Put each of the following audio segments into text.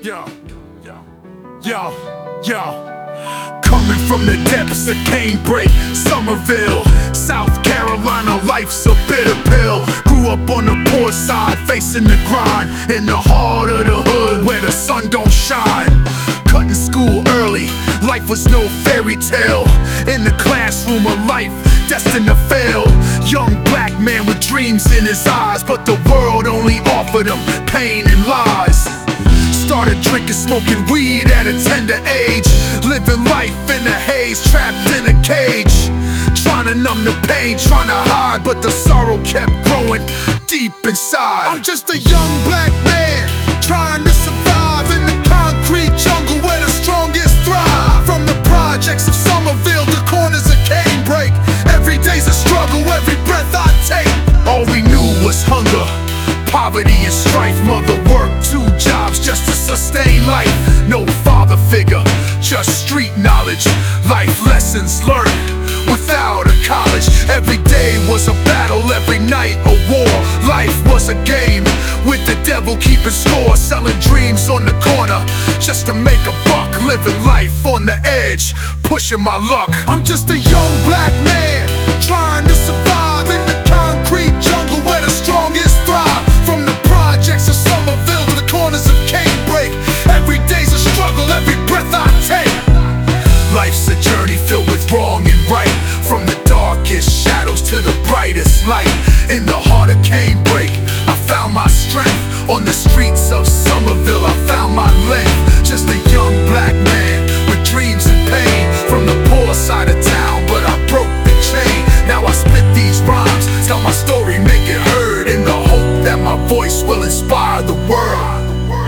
Yo, yo, yo. Coming from the depths of Canebrake, Somerville, South Carolina, life's a bitter pill. Grew up on the poor side, facing the grind, in the heart of the hood where the sun don't shine. Cutting school early, life was no fairy tale. In the classroom of life, destined to fail. Young black man with dreams in his eyes, but the world only offered him pain and lies. Started drinking, smoking weed at a tender age, living life in the haze, trapped in a cage. Trying to numb the pain, trying to hide, but the sorrow kept growing deep inside. I'm just a young black man, trying to survive in the concrete jungle where the strongest thrive. From the projects of Somerville to corners of Canebrake, every day's a struggle, every breath I take. All we knew was hunger, poverty and strife. Mother worked 2 jobs just to sustain life. No father figure, just street knowledge. Life lessons learned without a college. Every day was a battle, every night a war. Life was a game, with the devil keeping score. Selling dreams on the corner, just to make a buck. Living life on the edge, pushing my luck. I'm just a young black man, trying to survive in the concrete jungle where the strongest thrive. From the projects of Somerville to the corners of Canebrake, every day's a struggle, every breath I take. Life's a journey filled with wrong and right, from the darkest shadows to the brightest light. In the heart of Canebrake, I found my strength. On the streets of Somerville, I found my length. Just a young black man with dreams and pain, from the poor side of town, but I broke the chain. Now I spit these rhymes, tell my story, make it heard, in the hope that my voice will inspire the world.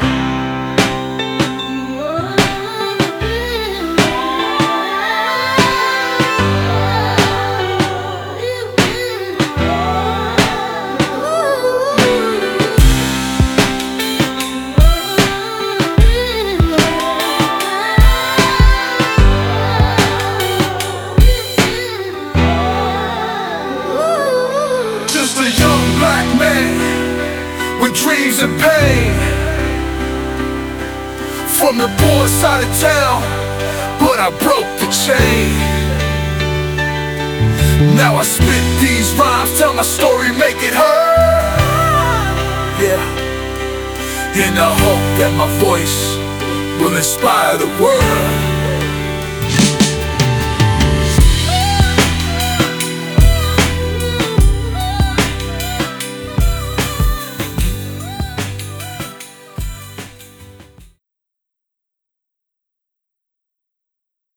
Just a young black man with dreams and pain, from the poor side of town, but I broke the chain. Now I spit these rhymes, tell my story, make it heard. Yeah, in the hope that my voice will inspire the world.